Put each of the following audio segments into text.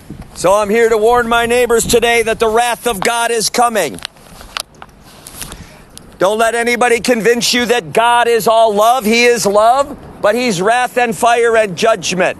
So I'm here to warn my neighbors today that the wrath of God is coming. Don't let anybody convince you that God is all love. He is love, but he's wrath and fire and judgment.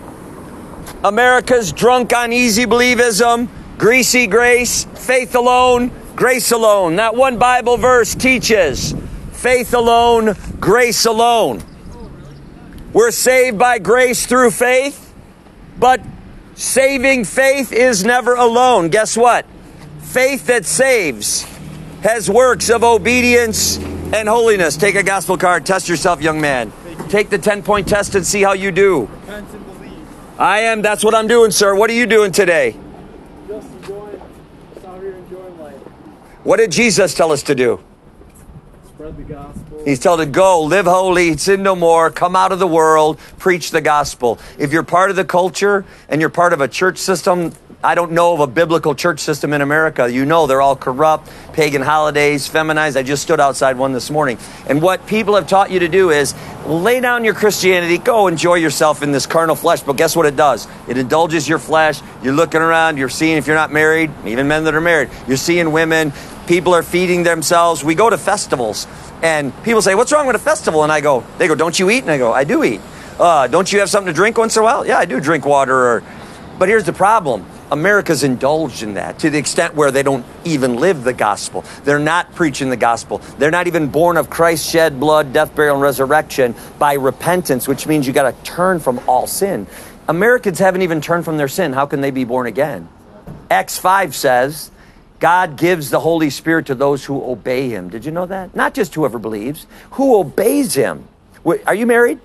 America's drunk on easy believism, greasy grace, faith alone, grace alone. That one Bible verse teaches faith alone, grace alone. We're saved by grace through faith, but saving faith is never alone. Guess what? Faith that saves has works of obedience and holiness. Take a gospel card. Test yourself, young man. Take the 10-point test and see how you do. Repent and believe. I am. That's what I'm doing, sir. What are you doing today? Just out here enjoying life. What did Jesus tell us to do? Spread the gospel. He's told to go, live holy, sin no more, come out of the world, preach the gospel. If you're part of the culture and you're part of a church system, I don't know of a biblical church system in America. You know they're all corrupt, pagan holidays, feminized. I just stood outside one this morning. And what people have taught you to do is lay down your Christianity, go enjoy yourself in this carnal flesh. But guess what it does? It indulges your flesh. You're looking around, you're seeing, if you're not married, even men that are married, you're seeing women. People are feeding themselves. We go to festivals and people say, what's wrong with a festival? And they go, don't you eat? And I go, I do eat. Don't you have something to drink once in a while? Yeah, I do drink water. But here's the problem. America's indulged in that to the extent where they don't even live the gospel. They're not preaching the gospel. They're not even born of Christ's shed blood, death, burial, and resurrection by repentance, which means you got to turn from all sin. Americans haven't even turned from their sin. How can they be born again? Acts 5 says, God gives the Holy Spirit to those who obey him. Did you know that? Not just whoever believes, who obeys him. Are you married?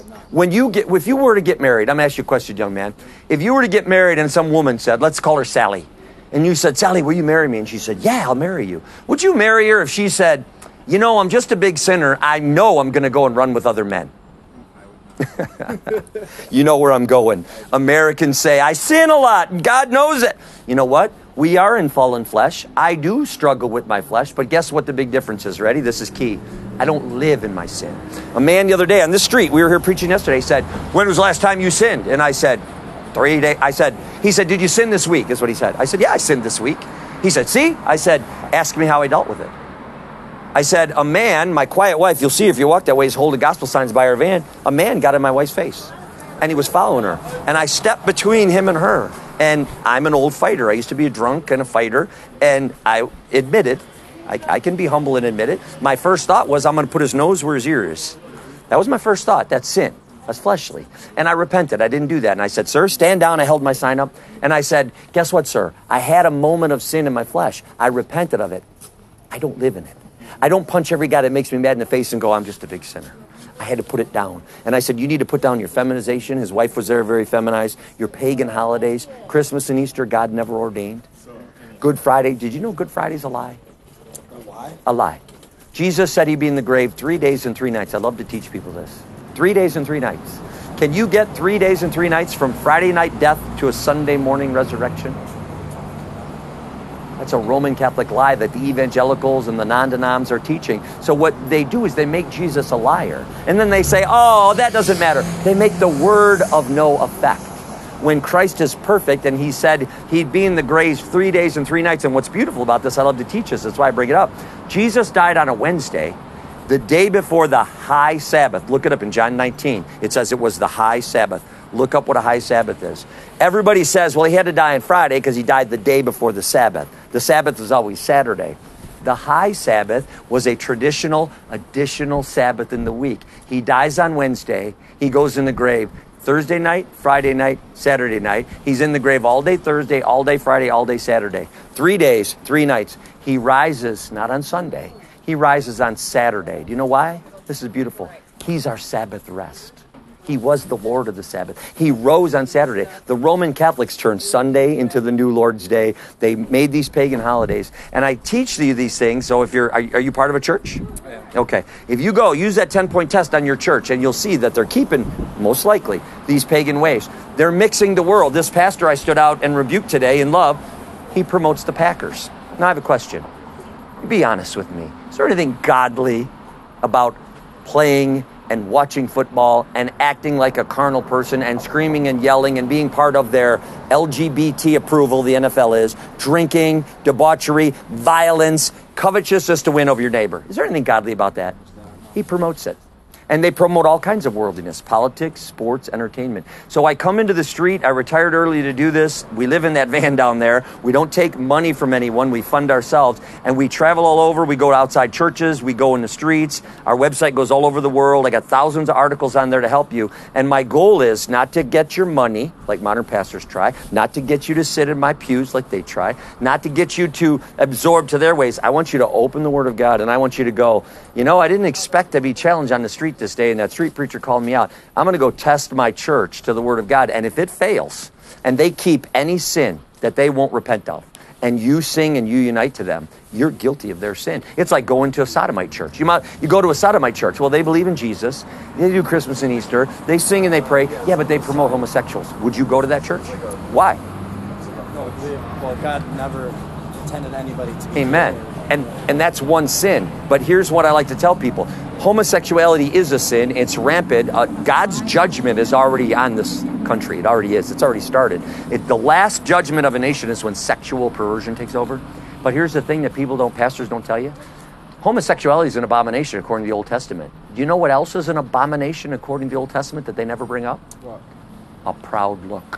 If you were to get married, I'm going to ask you a question, young man. If you were to get married and some woman said, let's call her Sally, and you said, Sally, will you marry me? And she said, yeah, I'll marry you. Would you marry her if she said, you know, I'm just a big sinner. I know I'm going to go and run with other men. You know where I'm going. Americans say, I sin a lot, and God knows it. You know what? We are in fallen flesh. I do struggle with my flesh, but guess what the big difference is? Ready? This is key. I don't live in my sin. A man the other day on the street, we were here preaching yesterday, said, when was the last time you sinned? And I said, 3 days. He said, did you sin this week? Is what he said. I said, yeah, I sinned this week. He said, see? I said, ask me how I dealt with it. I said, a man, my quiet wife, you'll see if you walk that way, he's holding gospel signs by her van. A man got in my wife's face and he was following her. And I stepped between him and her. And I'm an old fighter. I used to be a drunk and a fighter. And I admit it. I can be humble and admit it. My first thought was, I'm going to put his nose where his ear is. That was my first thought. That's sin. That's fleshly. And I repented. I didn't do that. And I said, sir, stand down. I held my sign up. And I said, guess what, sir? I had a moment of sin in my flesh. I repented of it. I don't live in it. I don't punch every guy that makes me mad in the face and go, I'm just a big sinner. I had to put it down. And I said, you need to put down your feminization. His wife was there, very feminized. Your pagan holidays, Christmas and Easter, God never ordained. Good Friday. Did you know Good Friday's a lie? A lie. Jesus said he'd be in the grave 3 days and 3 nights. I love to teach people this. 3 days and 3 nights. Can you get 3 days and 3 nights from Friday night death to a Sunday morning resurrection? That's a Roman Catholic lie that the evangelicals and the non-denoms are teaching. So what they do is they make Jesus a liar. And then they say, oh, that doesn't matter. They make the word of no effect. When Christ is perfect and he said he'd be in the grave 3 days and 3 nights. And what's beautiful about this, I love to teach this, that's why I bring it up. Jesus died on a Wednesday, the day before the high Sabbath. Look it up in John 19. It says it was the high Sabbath. Look up what a high Sabbath is. Everybody says, well, he had to die on Friday because he died the day before the Sabbath. The Sabbath was always Saturday. The high Sabbath was a traditional, additional Sabbath in the week. He dies on Wednesday. He goes in the grave Thursday night, Friday night, Saturday night. He's in the grave all day Thursday, all day Friday, all day Saturday. 3 days, 3 nights. He rises, not on Sunday. He rises on Saturday. Do you know why? This is beautiful. He's our Sabbath rest. He was the Lord of the Sabbath. He rose on Saturday. The Roman Catholics turned Sunday into the new Lord's Day. They made these pagan holidays. And I teach you these things. So if are you part of a church? I am. Okay. If you go, use that 10-point test on your church, and you'll see that they're keeping, most likely, these pagan ways. They're mixing the world. This pastor I stood out and rebuked today in love, he promotes the Packers. Now I have a question. Be honest with me. Is there anything godly about playing and watching football and acting like a carnal person and screaming and yelling and being part of their LGBT approval, the NFL is, drinking, debauchery, violence, covetousness to win over your neighbor. Is there anything godly about that? He promotes it. And they promote all kinds of worldliness, politics, sports, entertainment. So I come into the street. I retired early to do this. We live in that van down there. We don't take money from anyone. We fund ourselves. And we travel all over. We go to outside churches. We go in the streets. Our website goes all over the world. I got thousands of articles on there to help you. And my goal is not to get your money, like modern pastors try, not to get you to sit in my pews like they try, not to get you to absorb to their ways. I want you to open the Word of God, and I want you to go, I didn't expect to be challenged on the street this day, and that street preacher called me out. I'm going to go test my church to the Word of God, and if it fails, and they keep any sin that they won't repent of, and you sing and you unite to them, you're guilty of their sin. It's like going to a sodomite church. You go to a sodomite church. Well, they believe in Jesus. They do Christmas and Easter. They sing and they pray. Yeah, but they promote homosexuals. Would you go to that church? Why? Well, God never intended anybody to be. Amen. And that's one sin. But here's what I like to tell people. Homosexuality is a sin. It's rampant. God's judgment is already on this country. It already is. It's already started. The last judgment of a nation is when sexual perversion takes over. But here's the thing that pastors don't tell you. Homosexuality is an abomination according to the Old Testament. Do you know what else is an abomination according to the Old Testament that they never bring up? What? A proud look.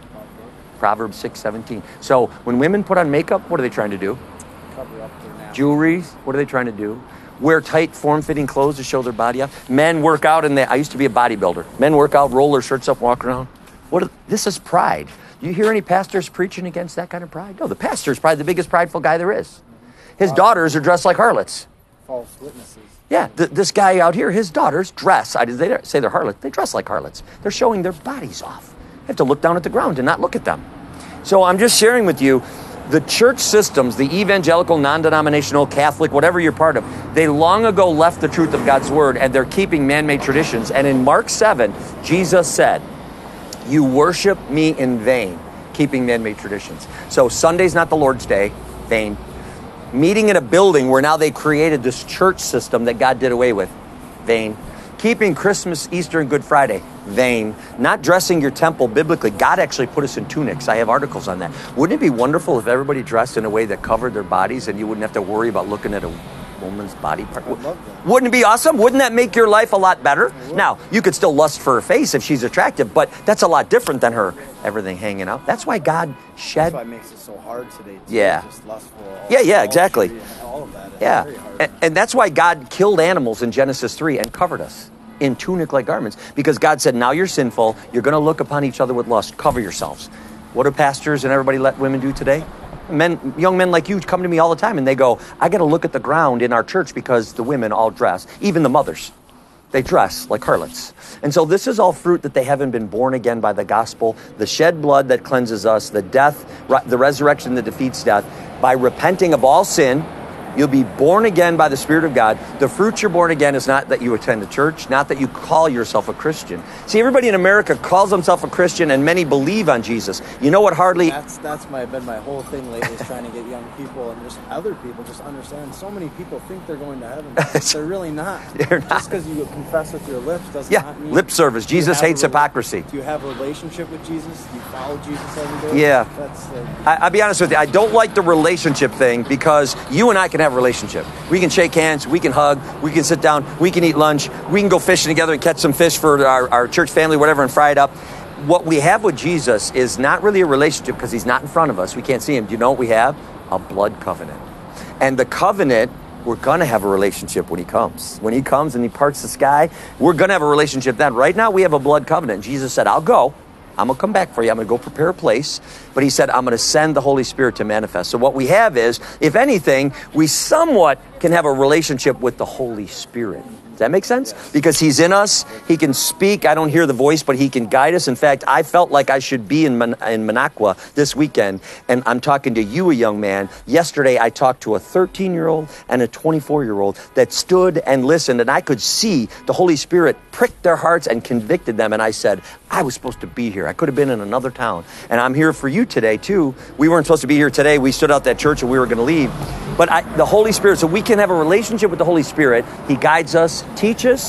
Proverbs 6:17. So when women put on makeup, what are they trying to do? Cover up their natural. Jewelry, what are they trying to do? Wear tight, form-fitting clothes to show their body off. Men work out I used to be a bodybuilder. Men work out, roll their shirts up, walk around. This is pride. You hear any pastors preaching against that kind of pride? No, the pastor is probably the biggest prideful guy there is. His daughters are dressed like harlots. False witnesses. Yeah, this guy out here, his daughters dress. They don't say they're harlots. They dress like harlots. They're showing their bodies off. You have to look down at the ground and not look at them. So I'm just sharing with you, the church systems, the evangelical, non-denominational, Catholic, whatever you're part of, they long ago left the truth of God's word, and they're keeping man-made traditions. And in Mark 7, Jesus said, you worship me in vain, keeping man-made traditions. So Sunday's not the Lord's Day, vain. Meeting in a building where now they created this church system that God did away with, vain. Keeping Christmas, Easter, and Good Friday, vain. Not dressing your temple biblically. God actually put us in tunics. I have articles on that. Wouldn't it be wonderful if everybody dressed in a way that covered their bodies and you wouldn't have to worry about looking at a woman's body part? I love that. Wouldn't it be awesome? Wouldn't that make your life a lot better? Now, you could still lust for her face if she's attractive, but that's a lot different than her everything hanging out. That's why God shed... That's why it makes it so hard today. Too. Yeah. Just lustful. Yeah, exactly. All of that. It's Yeah, very hard. and that's why God killed animals in Genesis 3 and covered us in tunic-like garments, because God said, now you're sinful, you're going to look upon each other with lust, cover yourselves. What do pastors and everybody let women do today? Young men like you come to me all the time and they go, I got to look at the ground in our church because the women all dress, even the mothers. They dress like harlots. And so this is all fruit that they haven't been born again by the gospel, the shed blood that cleanses us, the death, the resurrection that defeats death. By repenting of all sin, you'll be born again by the Spirit of God. The fruit you're born again is not that you attend a church, not that you call yourself a Christian. See, everybody in America calls themselves a Christian, and many believe on Jesus. You know what hardly... That's been my whole thing lately, is trying to get young people and just other people just understand. So many people think they're going to heaven. They're really not. They're not. Just because you confess with your lips does not mean... lip service. Jesus hates hypocrisy. Do you have a relationship with Jesus? Do you follow Jesus every day? Yeah. That's I'll be honest with you. I don't like the relationship thing, because you and I can have a relationship. We can shake hands, we can hug, we can sit down, we can eat lunch, we can go fishing together and catch some fish for our church family, whatever, and fry it up. What we have with Jesus is not really a relationship, because he's not in front of us. We can't see him. Do you know what we have? A blood covenant. And the covenant, we're going to have a relationship when he comes. When he comes and he parts the sky, we're going to have a relationship then. Right now, we have a blood covenant. Jesus said, I'll go. I'm going to come back for you. I'm going to go prepare a place. But he said, I'm going to send the Holy Spirit to manifest. So what we have is, if anything, we somewhat can have a relationship with the Holy Spirit. Does that make sense? Because he's in us. He can speak. I don't hear the voice, but he can guide us. In fact, I felt like I should be in Minocqua this weekend, and I'm talking to you, a young man. Yesterday, I talked to a 13-year-old and a 24-year-old that stood and listened, and I could see the Holy Spirit prick their hearts and convicted them. And I said, I was supposed to be here. I could have been in another town. And I'm here for you today, too. We weren't supposed to be here today. We stood out that church and we were going to leave. But the Holy Spirit, so we can have a relationship with the Holy Spirit. He guides us, teaches,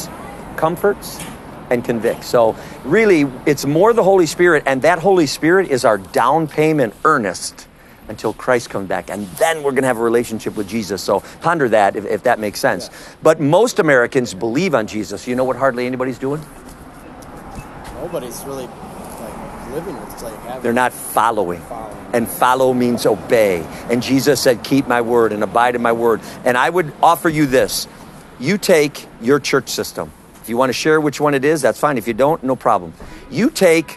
comforts, and convicts. So really, it's more the Holy Spirit, and that Holy Spirit is our down payment earnest until Christ comes back. And then we're going to have a relationship with Jesus. So ponder that if that makes sense. Yeah. But most Americans believe on Jesus. You know what hardly anybody's doing? Nobody's really like living with it. Like having They're not following. And follow means obey. And Jesus said, keep my word and abide in my word. And I would offer you this. You take your church system. If you want to share which one it is, that's fine. If you don't, no problem. You take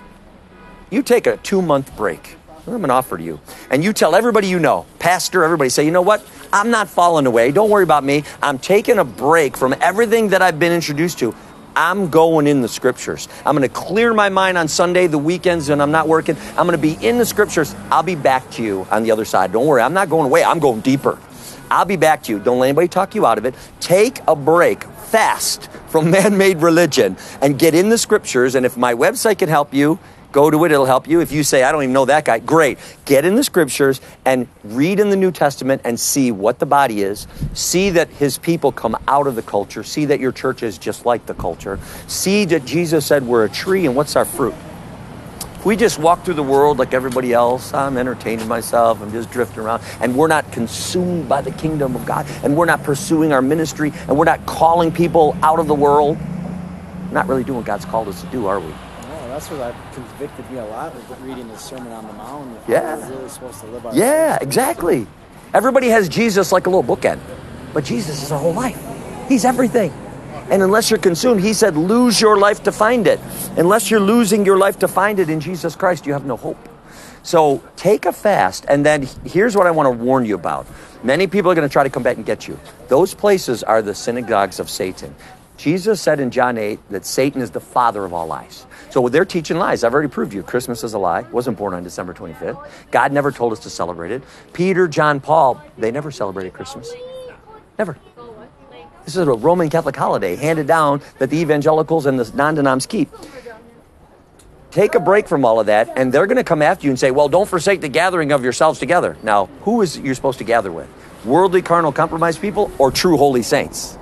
a 2-month break. I'm going to offer to you. And you tell everybody you know, pastor, everybody, say, you know what? I'm not falling away. Don't worry about me. I'm taking a break from everything that I've been introduced to. I'm going in the scriptures. I'm going to clear my mind on Sunday, the weekends, and I'm not working. I'm going to be in the scriptures. I'll be back to you on the other side. Don't worry. I'm not going away. I'm going deeper. I'll be back to you. Don't let anybody talk you out of it. Take a break. Fast from man-made religion and get in the scriptures. And if my website can help you, go to it. It'll help you. If you say, I don't even know that guy, great. Get in the scriptures and read in the New Testament and see what the body is. See that his people come out of the culture. See that your church is just like the culture. See that Jesus said we're a tree, and what's our fruit? If we just walk through the world like everybody else, I'm entertaining myself, I'm just drifting around, and we're not consumed by the kingdom of God, and we're not pursuing our ministry, and we're not calling people out of the world, we're not really doing what God's called us to do, are we? That's what convicted me a lot with reading the Sermon on the Mount. Yeah. We're really supposed to live our Yeah, lives. exactly. Everybody has Jesus like a little bookend, but Jesus is our whole life. He's everything. And unless you're consumed, he said, lose your life to find it. Unless you're losing your life to find it in Jesus Christ, you have no hope. So take a fast, and then here's what I want to warn you about. Many people are going to try to come back and get you. Those places are the synagogues of Satan. Jesus said in John 8 that Satan is the father of all lies. So they're teaching lies. I've already proved you. Christmas is a lie. Wasn't born on December 25th. God never told us to celebrate it. Peter, John, Paul, they never celebrated Christmas. Never. This is a Roman Catholic holiday handed down that the evangelicals and the non-denoms keep. Take a break from all of that, and they're going to come after you and say, well, don't forsake the gathering of yourselves together. Now, who is you're supposed to gather with? Worldly, carnal, compromised people, or true holy saints?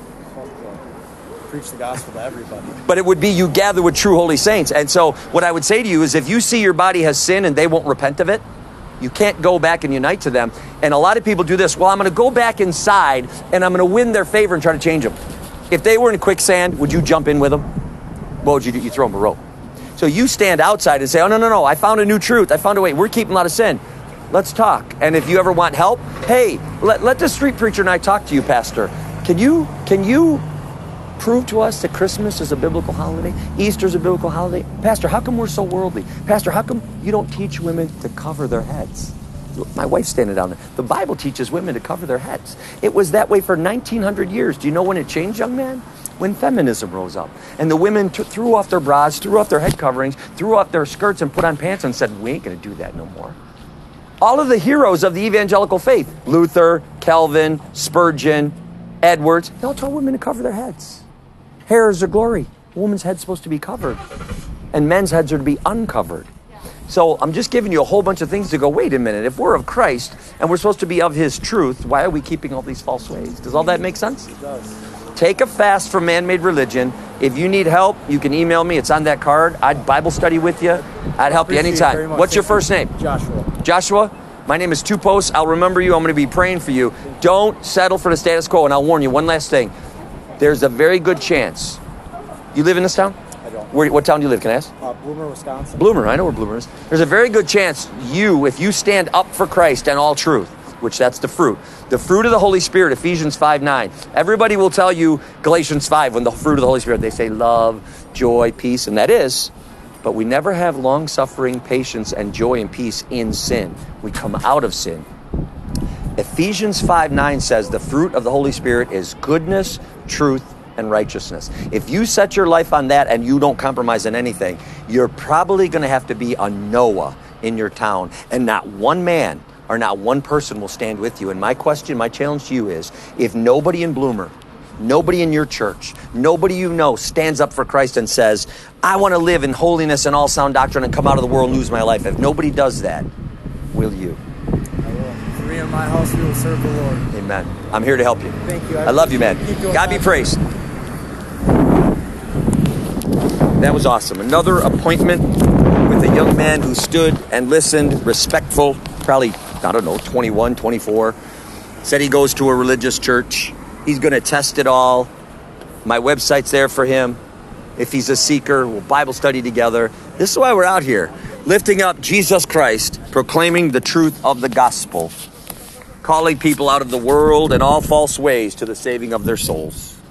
Preach the gospel to everybody. But it would be you gather with true holy saints. And so what I would say to you is if you see your body has sin and they won't repent of it, you can't go back and unite to them. And a lot of people do this. Well, I'm going to go back inside and I'm going to win their favor and try to change them. If they were in quicksand, would you jump in with them? What would you do? You throw them a rope. So you stand outside and say, oh, no, I found a new truth. I found a way. We're keeping a lot of sin. Let's talk. And if you ever want help, hey, let the street preacher and I talk to you, Pastor. Can you prove to us that Christmas is a biblical holiday? Easter's a biblical holiday? Pastor, how come we're so worldly? Pastor, how come you don't teach women to cover their heads? My wife's standing down there. The Bible teaches women to cover their heads. It was that way for 1900 years. Do you know when it changed, young man? When feminism rose up. And the women threw off their bras, threw off their head coverings, threw off their skirts and put on pants and said, we ain't going to do that no more. All of the heroes of the evangelical faith, Luther, Calvin, Spurgeon, Edwards, they all told women to cover their heads. Hair is a glory. A woman's head's supposed to be covered. And men's heads are to be uncovered. So I'm just giving you a whole bunch of things to go, wait a minute, if we're of Christ and we're supposed to be of his truth, why are we keeping all these false ways? Does all that make sense? It does. Take a fast from man-made religion. If you need help, you can email me. It's on that card. I'd Bible study with you. I'd help you Appreciate it very anytime. much. What's your first name? Joshua. Joshua? My name is Tupos. I'll remember you. I'm going to be praying for you. Don't settle for the status quo. And I'll warn you, one last thing. There's a very good chance. You live in this town? I don't. What town do you live? Can I ask? Bloomer, Wisconsin. Bloomer. I know where Bloomer is. There's a very good chance if you stand up for Christ and all truth, which that's the fruit of the Holy Spirit, Ephesians 5:9. Everybody will tell you Galatians 5 when the fruit of the Holy Spirit, they say love, joy, peace, and that is. But we never have long-suffering, patience, and joy and peace in sin. We come out of sin. Ephesians 5:9 says the fruit of the Holy Spirit is goodness, truth, and righteousness. If you set your life on that and you don't compromise on anything, you're probably going to have to be a Noah in your town. And not one man or not one person will stand with you. And my challenge to you is, if nobody in Bloomer, nobody in your church, nobody you know stands up for Christ and says, I want to live in holiness and all sound doctrine and come out of the world and lose my life. If nobody does that, will you? I will. For me and my house, we will serve the Lord. Amen. I'm here to help you. Thank you. I love you, man. Keep doing God be that. praised. That was awesome. Another appointment with a young man who stood and listened, respectful, probably, I don't know, 21, 24. Said he goes to a religious church. He's going to test it all. My website's there for him. If he's a seeker, we'll Bible study together. This is why we're out here, lifting up Jesus Christ, proclaiming the truth of the gospel, calling people out of the world and all false ways to the saving of their souls.